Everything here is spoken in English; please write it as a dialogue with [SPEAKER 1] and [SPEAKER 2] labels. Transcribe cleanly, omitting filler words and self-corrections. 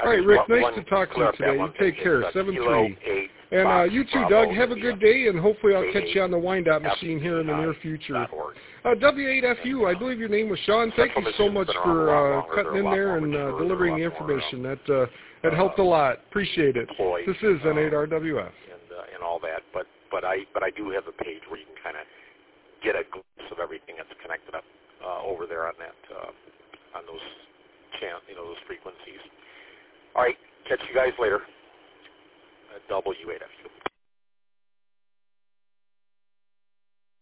[SPEAKER 1] All right, Rick, nice to talk to you today. You take care. 7-3. And you too, Doug, have a good day, and hopefully I'll catch you on the wind-up machine here in the near future. W8FU, I believe your name was Sean. Thank you so much for cutting in there and delivering the information. That helped a lot. Appreciate it. This is N8RWF.
[SPEAKER 2] And all that, but I do have a page where you can kind of get a glimpse of everything that's connected up over there on that on those those frequencies. All right, catch you guys later. W8FU.